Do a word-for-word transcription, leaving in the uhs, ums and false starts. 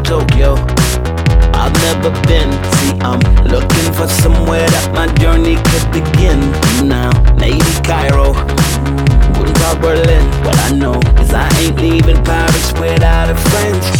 Tokyo. I've never been, see I'm looking for somewhere that my journey could begin. Now, maybe Cairo, wouldn't talk Berlin. What I know is I ain't leaving Paris without a friend.